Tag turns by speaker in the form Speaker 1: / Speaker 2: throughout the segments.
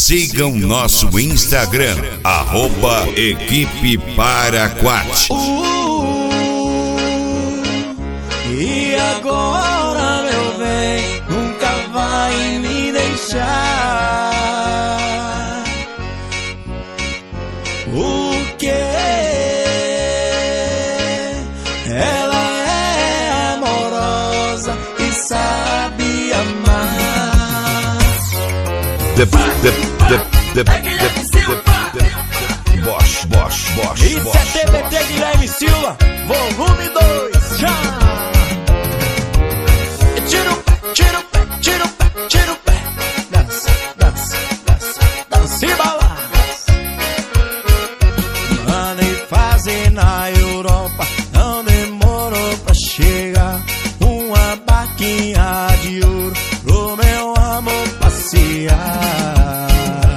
Speaker 1: Sigam nosso Instagram, @Equipe Paraquat.
Speaker 2: E agora, meu bem, nunca vai me deixar. O que? Ela é amorosa e sabe amar.
Speaker 1: Bosch.
Speaker 2: Isso é TBT Guilherme Silva, volume 2, já! Tira o pé, dança e balança. Mandei fazer na Europa, não demorou pra chegar. Uma barquinha de ouro pro meu amor passear.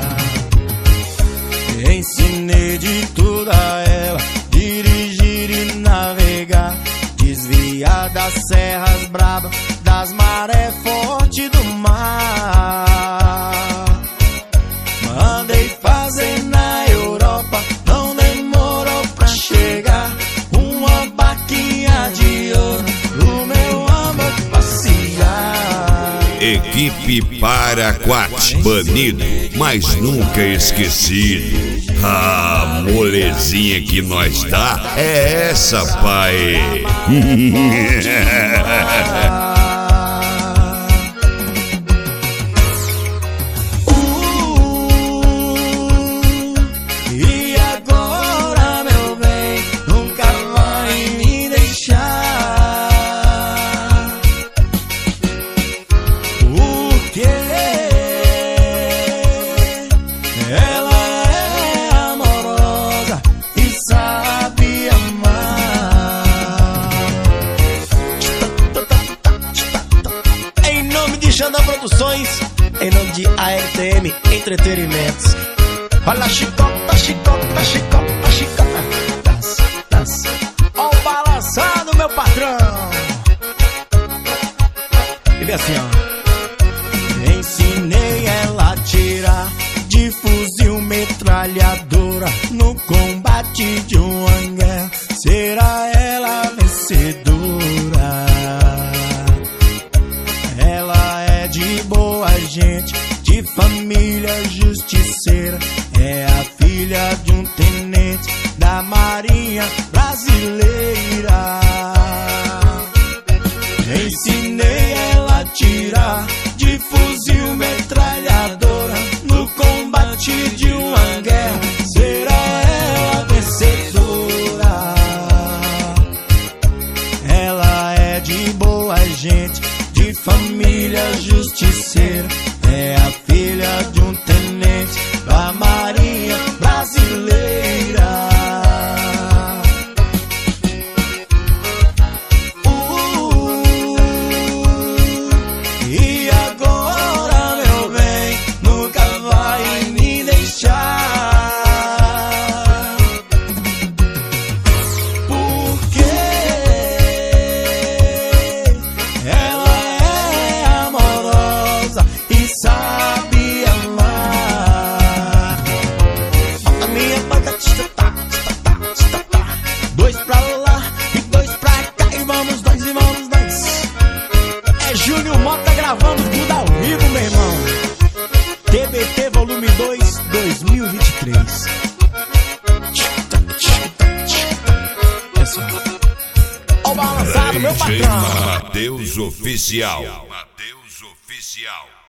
Speaker 2: Ensinei de tudo a ela, dirigir e navegar, desviar das serras bravas, das marés fortes do mar. Mandei fazer na Europa, não demorou pra chegar. Uma barquinha de ouro pro meu amor passear.
Speaker 1: Equipe Paraquat, banido, mas nunca esquecido. A molezinha que nós dá é essa, pai.
Speaker 2: E agora, meu bem, nunca vai me deixar. Porque ela é amorosa e sabe amar. Em nome de Xandão Produções, em nome de ARTM Entretenimentos. Olha a chicota. Dança. Ó o balançado, meu patrão. E vem assim, ó. Ensinei ela a tirar de fuzil metralhadora no combate de uma guerra. Será ela vencedora? Ela é de boa gente, de família justiceira. É a filha de um tenente da Marinha Brasileira. Ensinei ela a tirar de fuzil metralhadora no combate de uma guerra. Será ela vencedora? Ela é de boa gente, de família justiceira. É a filha de um tenente da Marinha Brasileira. E agora, meu bem, nunca vai me deixar. Porque ela é amorosa e sabe amar. A minha banda dois pra lá e dois pra cá. E vamos dois. É Júnior Mota gravando tudo ao vivo, meu irmão. TBT volume 2, 2023. Ó o balançado, meu patrão.
Speaker 1: Matheus Oficial.